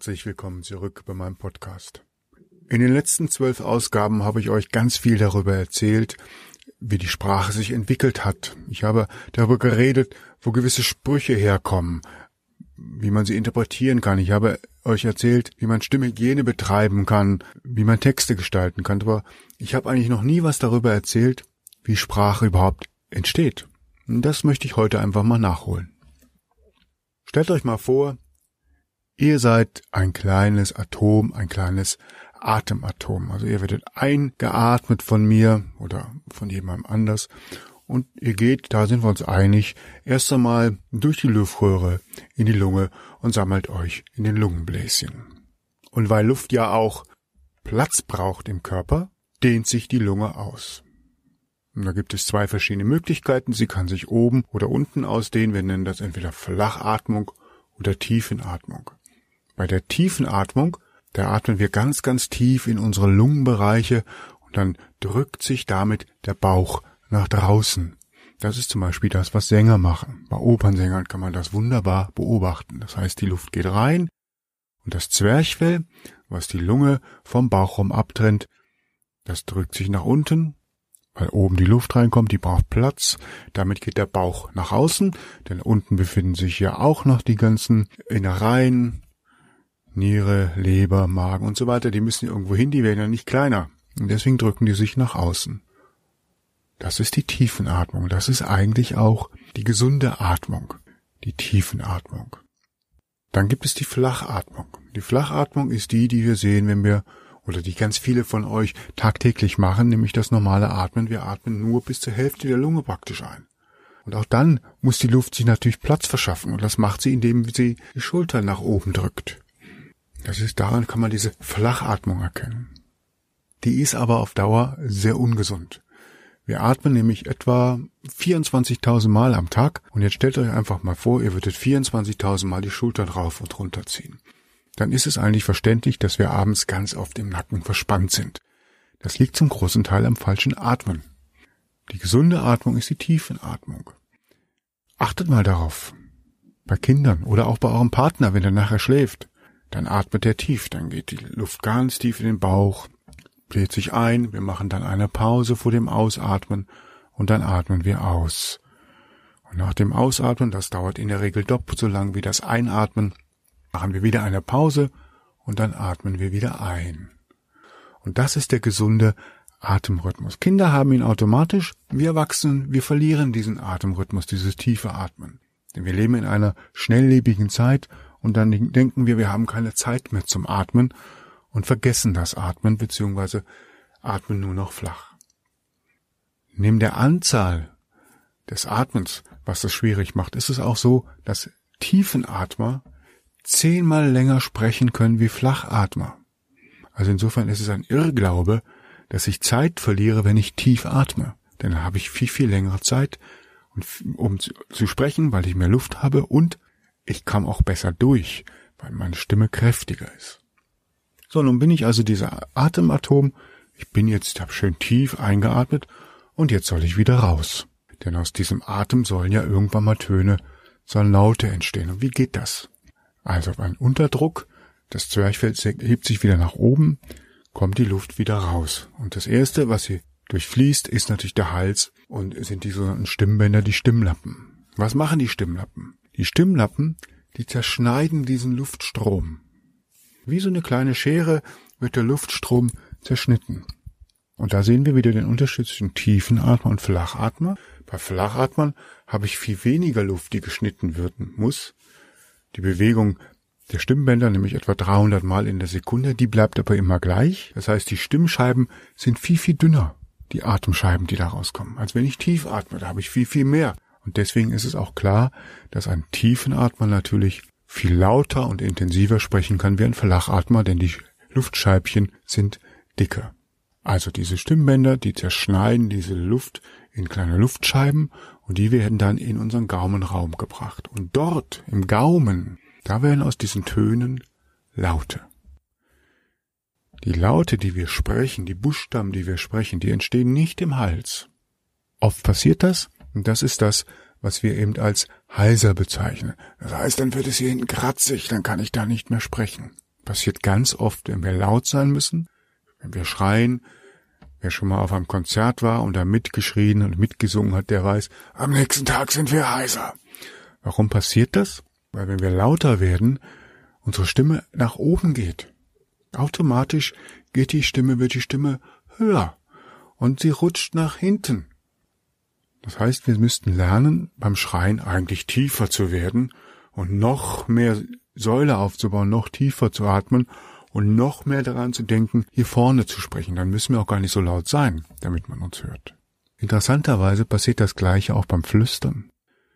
herzlich willkommen zurück bei meinem Podcast. In den letzten 12 Ausgaben habe ich euch ganz viel darüber erzählt, wie die Sprache sich entwickelt hat. Ich habe darüber geredet, wo gewisse Sprüche herkommen, wie man sie interpretieren kann. Ich habe euch erzählt, wie man Stimmhygiene betreiben kann, wie man Texte gestalten kann. Aber ich habe eigentlich noch nie was darüber erzählt, wie Sprache überhaupt entsteht. Und das möchte ich heute einfach mal nachholen. Stellt euch mal vor, ihr seid ein kleines Atom, ein kleines Atematom. Also ihr werdet eingeatmet von mir oder von jemandem anders und ihr geht, da sind wir uns einig, erst einmal durch die Luftröhre in die Lunge und sammelt euch in den Lungenbläschen. Und weil Luft ja auch Platz braucht im Körper, dehnt sich die Lunge aus. Und da gibt es 2 verschiedene Möglichkeiten. Sie kann sich oben oder unten ausdehnen. Wir nennen das entweder Flachatmung oder Tiefenatmung. Bei der Tiefenatmung, da atmen wir ganz, ganz tief in unsere Lungenbereiche und dann drückt sich damit der Bauch nach draußen. Das ist zum Beispiel das, was Sänger machen. Bei Opernsängern kann man das wunderbar beobachten. Das heißt, die Luft geht rein und das Zwerchfell, was die Lunge vom Bauchraum abtrennt, das drückt sich nach unten, weil oben die Luft reinkommt, die braucht Platz. Damit geht der Bauch nach außen, denn unten befinden sich ja auch noch die ganzen Innereien, Niere, Leber, Magen und so weiter, die müssen irgendwo hin, die werden ja nicht kleiner. Und deswegen drücken die sich nach außen. Das ist die Tiefenatmung. Das ist eigentlich auch die gesunde Atmung, die Tiefenatmung. Dann gibt es die Flachatmung. Die Flachatmung ist die wir sehen, wenn wir, oder die ganz viele von euch tagtäglich machen, nämlich das normale Atmen. Wir atmen nur bis zur Hälfte der Lunge praktisch ein. Und auch dann muss die Luft sich natürlich Platz verschaffen. Und das macht sie, indem sie die Schultern nach oben drückt. Daran kann man diese Flachatmung erkennen. Die ist aber auf Dauer sehr ungesund. Wir atmen nämlich etwa 24.000 Mal am Tag und jetzt stellt euch einfach mal vor, ihr würdet 24.000 Mal die Schultern rauf und runter ziehen. Dann ist es eigentlich verständlich, dass wir abends ganz oft im Nacken verspannt sind. Das liegt zum großen Teil am falschen Atmen. Die gesunde Atmung ist die Tiefenatmung. Achtet mal darauf. Bei Kindern oder auch bei eurem Partner, wenn er nachher schläft. Dann atmet er tief, dann geht die Luft ganz tief in den Bauch, bläht sich ein, wir machen dann eine Pause vor dem Ausatmen und dann atmen wir aus. Und nach dem Ausatmen, das dauert in der Regel doppelt so lang wie das Einatmen, machen wir wieder eine Pause und dann atmen wir wieder ein. Und das ist der gesunde Atemrhythmus. Kinder haben ihn automatisch, wir Erwachsenen, wir verlieren diesen Atemrhythmus, dieses tiefe Atmen. Denn wir leben in einer schnelllebigen Zeit, und dann denken wir haben keine Zeit mehr zum Atmen und vergessen das Atmen bzw. atmen nur noch flach. Neben der Anzahl des Atmens, was das schwierig macht, ist es auch so, dass Tiefenatmer 10-mal länger sprechen können wie Flachatmer. Also insofern ist es ein Irrglaube, dass ich Zeit verliere, wenn ich tief atme. Denn dann habe ich viel, viel längere Zeit, um zu sprechen, weil ich mehr Luft habe und ich komme auch besser durch, weil meine Stimme kräftiger ist. So, nun bin ich also dieser Atematom. Ich habe schön tief eingeatmet und jetzt soll ich wieder raus. Denn aus diesem Atem sollen ja irgendwann mal sollen Laute entstehen. Und wie geht das? Also beim Unterdruck, das Zwerchfell hebt sich wieder nach oben, kommt die Luft wieder raus. Und das Erste, was sie durchfließt, ist natürlich der Hals und sind die sogenannten Stimmbänder, die Stimmlappen. Was machen die Stimmlappen? Die Stimmlappen, die zerschneiden diesen Luftstrom. Wie so eine kleine Schere wird der Luftstrom zerschnitten. Und da sehen wir wieder den Unterschied zwischen Tiefenatmer und Flachatmer. Bei Flachatmern habe ich viel weniger Luft, die geschnitten werden muss. Die Bewegung der Stimmbänder, nämlich etwa 300 Mal in der Sekunde, die bleibt aber immer gleich. Das heißt, die Stimmscheiben sind viel, viel dünner, die Atemscheiben, die da rauskommen. Als wenn ich tief atme, da habe ich viel, viel mehr. Und deswegen ist es auch klar, dass ein Tiefenatmer natürlich viel lauter und intensiver sprechen kann wie ein Flachatmer, denn die Luftscheibchen sind dicker. Also diese Stimmbänder, die zerschneiden diese Luft in kleine Luftscheiben und die werden dann in unseren Gaumenraum gebracht. Und dort, im Gaumen, da werden aus diesen Tönen Laute. Die Laute, die wir sprechen, die Buchstaben, die wir sprechen, die entstehen nicht im Hals. Oft passiert das. Und das ist das, was wir eben als heiser bezeichnen. Das heißt, dann wird es hier hinten kratzig, dann kann ich da nicht mehr sprechen. Passiert ganz oft, wenn wir laut sein müssen, wenn wir schreien. Wer schon mal auf einem Konzert war und da mitgeschrien und mitgesungen hat, der weiß, am nächsten Tag sind wir heiser. Warum passiert das? Weil wenn wir lauter werden, unsere Stimme nach oben geht. Automatisch wird die Stimme höher und sie rutscht nach hinten. Das heißt, wir müssten lernen, beim Schreien eigentlich tiefer zu werden und noch mehr Säule aufzubauen, noch tiefer zu atmen und noch mehr daran zu denken, hier vorne zu sprechen. Dann müssen wir auch gar nicht so laut sein, damit man uns hört. Interessanterweise passiert das Gleiche auch beim Flüstern.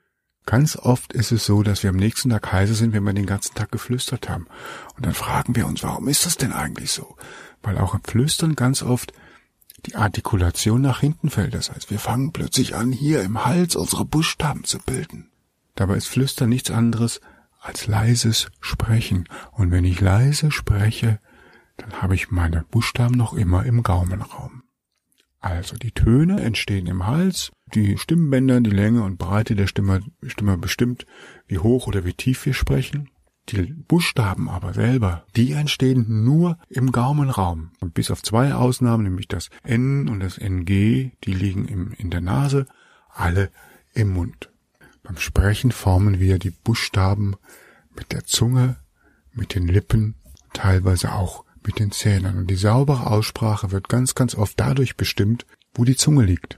Ganz oft ist es so, dass wir am nächsten Tag heiser sind, wenn wir den ganzen Tag geflüstert haben. Und dann fragen wir uns, warum ist das denn eigentlich so? Weil auch im Flüstern ganz oft die Artikulation nach hinten fällt. Das heißt, wir fangen plötzlich an, hier im Hals unsere Buchstaben zu bilden. Dabei ist Flüstern nichts anderes als leises Sprechen. Und wenn ich leise spreche, dann habe ich meine Buchstaben noch immer im Gaumenraum. Also die Töne entstehen im Hals, die Stimmbänder, die Länge und Breite der Stimme bestimmt, wie hoch oder wie tief wir sprechen. Die Buchstaben aber selber, die entstehen nur im Gaumenraum. Und bis auf 2 Ausnahmen, nämlich das N und das NG, die liegen in der Nase, alle im Mund. Beim Sprechen formen wir die Buchstaben mit der Zunge, mit den Lippen, teilweise auch mit den Zähnen. Und die saubere Aussprache wird ganz, ganz oft dadurch bestimmt, wo die Zunge liegt.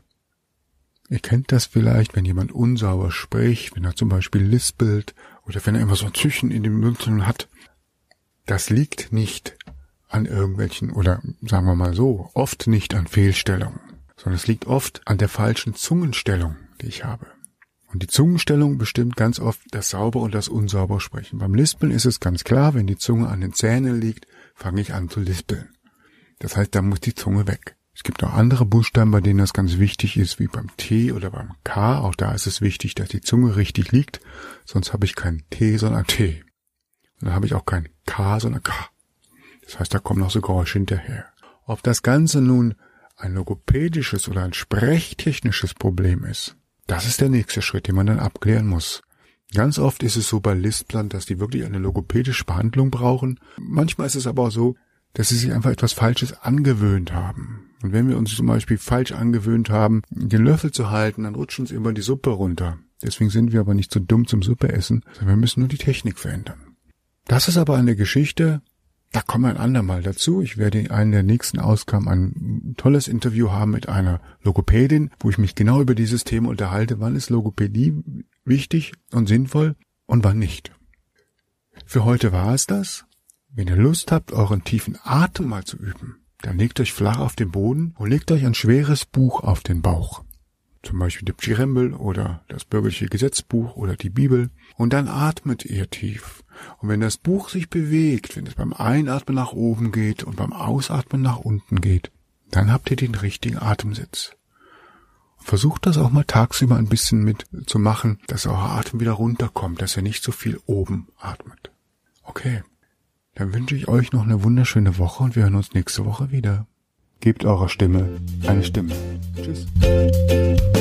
Ihr kennt das vielleicht, wenn jemand unsauber spricht, wenn er zum Beispiel lispelt oder wenn er immer so ein Züchen in den Mund hat. Das liegt nicht an irgendwelchen, oder sagen wir mal so, oft nicht an Fehlstellungen, sondern es liegt oft an der falschen Zungenstellung, die ich habe. Und die Zungenstellung bestimmt ganz oft das saubere und das unsaubere Sprechen. Beim Lispeln ist es ganz klar, wenn die Zunge an den Zähnen liegt, fange ich an zu lispeln. Das heißt, da muss die Zunge weg. Es gibt auch andere Buchstaben, bei denen das ganz wichtig ist, wie beim T oder beim K. Auch da ist es wichtig, dass die Zunge richtig liegt, sonst habe ich kein T, sondern T. Und dann habe ich auch kein K, sondern K. Das heißt, da kommen noch so Geräusche hinterher. Ob das Ganze nun ein logopädisches oder ein sprechtechnisches Problem ist, das ist der nächste Schritt, den man dann abklären muss. Ganz oft ist es so bei Lisplern, dass die wirklich eine logopädische Behandlung brauchen. Manchmal ist es aber auch so, dass sie sich einfach etwas Falsches angewöhnt haben. Und wenn wir uns zum Beispiel falsch angewöhnt haben, den Löffel zu halten, dann rutscht uns immer die Suppe runter. Deswegen sind wir aber nicht so dumm zum Suppeessen, sondern wir müssen nur die Technik verändern. Das ist aber eine Geschichte, da kommen wir ein andermal dazu. Ich werde in einer der nächsten Ausgaben ein tolles Interview haben mit einer Logopädin, wo ich mich genau über dieses Thema unterhalte. Wann ist Logopädie wichtig und sinnvoll und wann nicht? Für heute war es das. Wenn ihr Lust habt, euren tiefen Atem mal zu üben, dann legt euch flach auf den Boden und legt euch ein schweres Buch auf den Bauch. Zum Beispiel die Pschyrembel oder das bürgerliche Gesetzbuch oder die Bibel. Und dann atmet ihr tief. Und wenn das Buch sich bewegt, wenn es beim Einatmen nach oben geht und beim Ausatmen nach unten geht, dann habt ihr den richtigen Atemsitz. Und versucht das auch mal tagsüber ein bisschen mit zu machen, dass euer Atem wieder runterkommt, dass ihr nicht so viel oben atmet. Okay, dann wünsche ich euch noch eine wunderschöne Woche und wir hören uns nächste Woche wieder. Gebt eurer Stimme eine Stimme. Tschüss.